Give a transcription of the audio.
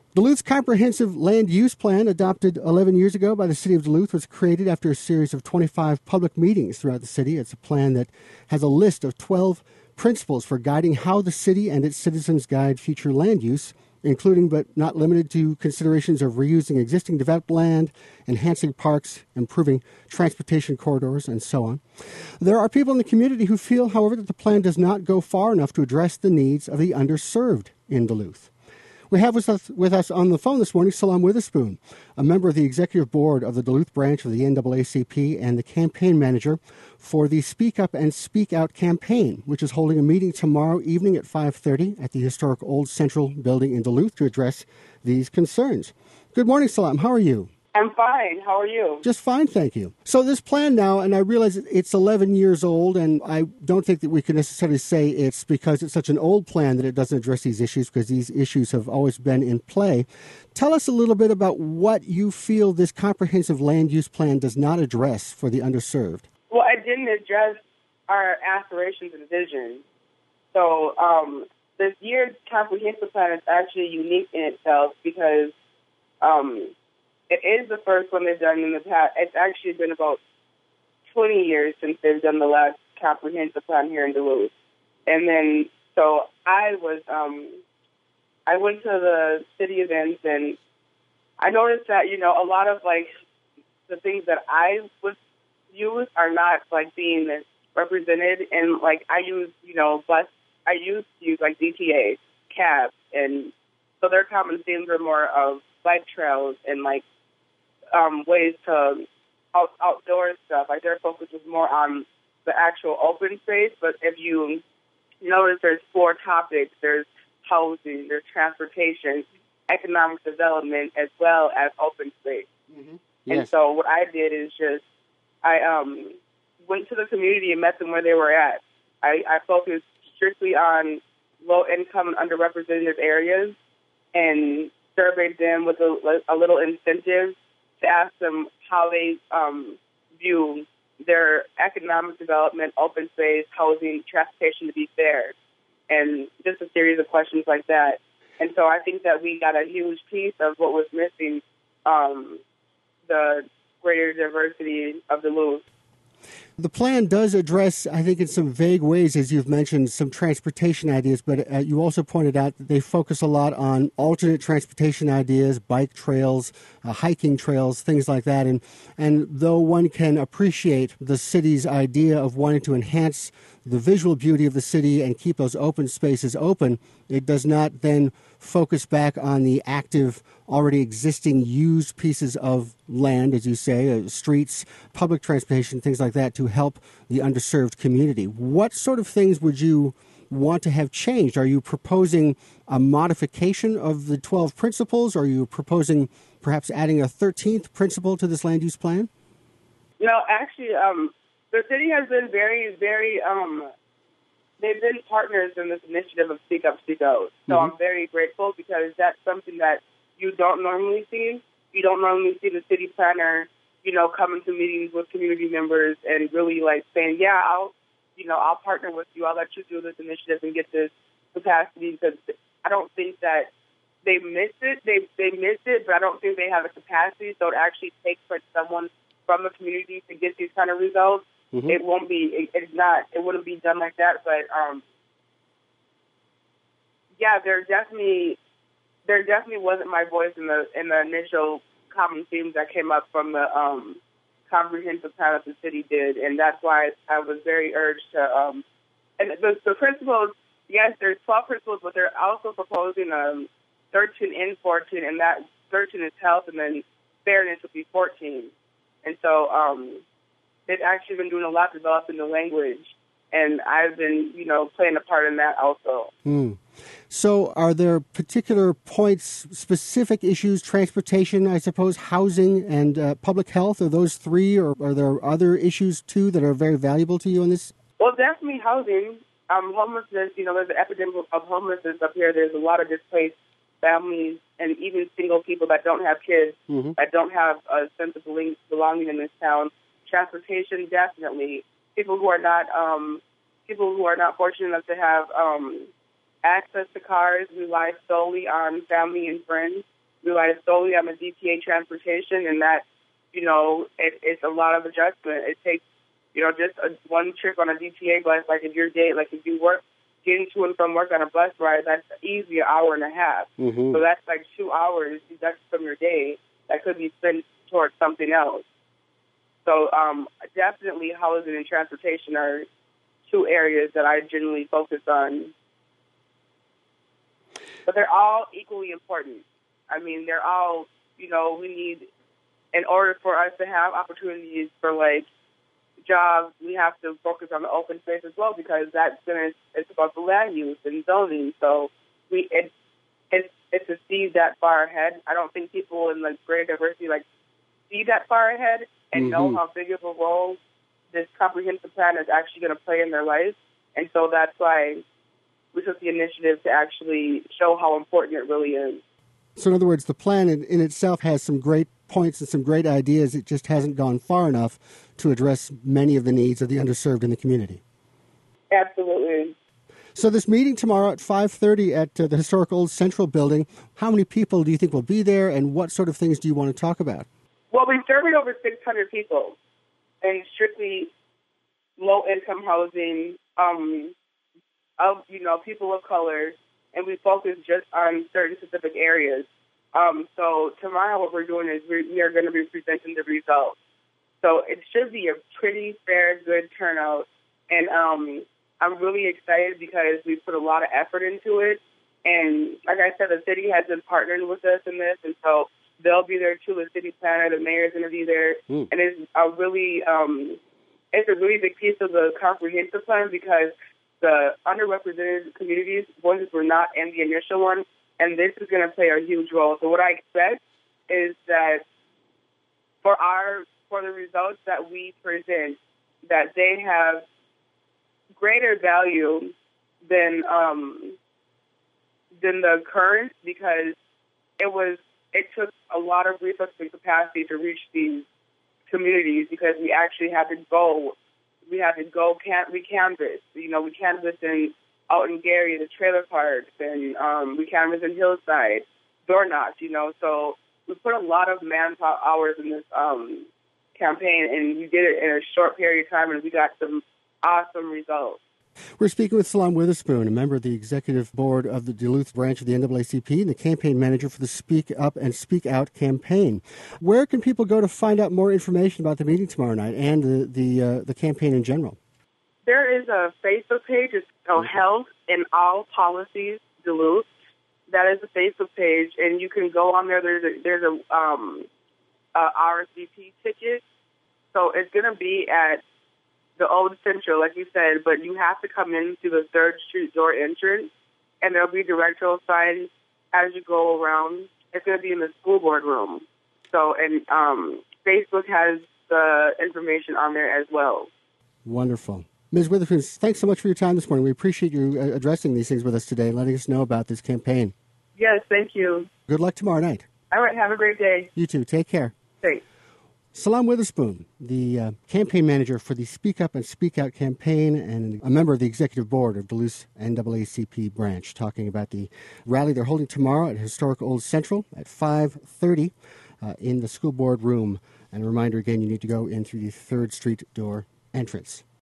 Duluth's Comprehensive Land Use Plan, adopted 11 years ago by the City of Duluth, was created after a series of 25 public meetings throughout the city. It's a plan that has a list of 12 principles for guiding how the city and its citizens guide future land use, including but not limited to considerations of reusing existing developed land, enhancing parks, improving transportation corridors, and so on. There are people in the community who feel, however, that the plan does not go far enough to address the needs of the underserved in Duluth. We have with us on the phone this morning Salam Witherspoon, a member of the executive board of the Duluth branch of the NAACP and the campaign manager for the Speak Up and Speak Out campaign, which is holding a meeting tomorrow evening at 5:30 at the historic Old Central building in Duluth to address these concerns. Good morning, Salam. How are you? I'm fine. How are you? Just fine, thank you. So this plan now, and I realize it's 11 years old, and I don't think that we can necessarily say it's because it's such an old plan that it doesn't address these issues, because these issues have always been in play. Tell us a little bit about what you feel this comprehensive land use plan does not address for the underserved. Well, it didn't address our aspirations and vision. So this year's comprehensive plan is actually unique in itself because it is the first one they've done in the past. It's actually been about 20 years since they've done the last comprehensive plan here in Duluth. And then, so I went to the city events, and I noticed that, a lot of, the things that I would use are not, being represented. And, I use, I used to use, DTA, cabs, and so their common themes are more of bike trails and, ways to outdoor stuff. Their focus is more on the actual open space, but if you notice, there's 4 topics. There's housing, there's transportation, economic development, as well as open space. Mm-hmm. Yes. And so what I did is I went to the community and met them where they were at. I focused strictly on low-income and underrepresented areas and surveyed them with a little incentive to ask them how they view their economic development, open space, housing, transportation to be fair, and just a series of questions like that. And so I think that we got a huge piece of what was missing, the greater diversity of Duluth. The plan does address, I think in some vague ways, as you've mentioned, some transportation ideas, but you also pointed out that they focus a lot on alternate transportation ideas, bike trails, hiking trails, things like that. And though one can appreciate the city's idea of wanting to enhance the visual beauty of the city and keep those open spaces open, it does not then focus back on the active, already existing used pieces of land, as you say, streets, public transportation, things like that, to help the underserved community. What sort of things would you want to have changed? Are you proposing a modification of the 12 principles? Or are you proposing perhaps adding a 13th principle to this land use plan? No, actually, the city has been very, very, they've been partners in this initiative of Speak Up, Speak Out. So Mm-hmm. I'm very grateful because that's something that you don't normally see. You don't normally see the city planner, coming to meetings with community members and really saying, yeah, I'll partner with you. I'll let you do this initiative and get this capacity, because I don't think that they missed it. They missed it, but I don't think they have the capacity. So it actually takes someone from the community to get these kind of results. Mm-hmm. It won't be. It wouldn't be done like that. But yeah, there definitely wasn't my voice in the initial common themes that came up from the comprehensive plan that the city did, and that's why I was very urged to. And the principles, yes, there's 12 principles, but they're also proposing 13 and 14, and that 13 is health, and then fairness would be 14. And so they've actually been doing a lot developing the language, and I've been, playing a part in that also. So are there particular points, specific issues, transportation, I suppose, housing, and public health? Are those 3, or are there other issues, too, that are very valuable to you in this? Well, definitely housing. Homelessness, there's an epidemic of homelessness up here. There's a lot of displaced families and even single people that don't have kids, mm-hmm. that don't have a sense of belonging in this town. Transportation, definitely. People who are not fortunate enough to have access to cars rely solely on family and friends. relies solely on the DTA transportation, and that, it's a lot of adjustment. It takes, just one trip on a DTA bus, like if your day, like if you getting to and from work on a bus ride, that's easy, an hour and a half. Mm-hmm. So that's like 2 hours deducted from your day that could be spent towards something else. So definitely housing and transportation are two areas that I generally focus on. But they're all equally important. I mean, they're all, we need, in order for us to have opportunities for, like, jobs, we have to focus on the open space as well, because it's about the land use and zoning. So it's to see that far ahead. I don't think people in the greater diversity, like, see that far ahead and know how big of a role this comprehensive plan is actually going to play in their life. And so that's why we took the initiative to actually show how important it really is. So in other words, the plan in itself has some great points and some great ideas. It just hasn't gone far enough to address many of the needs of the underserved in the community. Absolutely. So this meeting tomorrow at 5:30 at the Historic Old Central Building, how many people do you think will be there, and what sort of things do you want to talk about? Well, we surveyed over 600 people, and strictly low-income housing, of, people of color, and we focus just on certain specific areas. So tomorrow what we're doing is we are going to be presenting the results. So it should be a pretty fair, good turnout. And I'm really excited because we put a lot of effort into it. And like I said, the city has been partnering with us in this, and so they'll be there too. The city planner, the mayor's going to be there. And it's a really big piece of the comprehensive plan, because the underrepresented communities' voices were not in the initial one, and this is going to play a huge role. So what I expect is that for the results that we present, that they have greater value than the current, because it took a lot of resources and capacity to reach these communities, because we actually had to go. We canvass. We canvassed out in Gary, the trailer parks, and we canvassed in Hillside, door knocks, So we put a lot of manpower hours in this campaign, and we did it in a short period of time, and we got some awesome results. We're speaking with Salaam Witherspoon, a member of the executive board of the Duluth branch of the NAACP and the campaign manager for the Speak Up and Speak Out campaign. Where can people go to find out more information about the meeting tomorrow night and the campaign in general? There is a Facebook page. It's called Health in All Policies Duluth. That is a Facebook page, and you can go on there. There's a RSVP ticket, so it's going to be at the Old Central, like you said, but you have to come in through the 3rd Street door entrance, and there'll be directional signs as you go around. It's going to be in the school board room. So, and Facebook has the information on there as well. Wonderful. Ms. Witherspoon, thanks so much for your time this morning. We appreciate you addressing these things with us today and letting us know about this campaign. Yes, thank you. Good luck tomorrow night. All right, have a great day. You too. Take care. Thanks. Salaam Witherspoon, the campaign manager for the Speak Up and Speak Out campaign and a member of the executive board of Duluth's NAACP branch, talking about the rally they're holding tomorrow at Historic Old Central at 5:30 in the school board room. And a reminder again, you need to go in through the 3rd Street door entrance.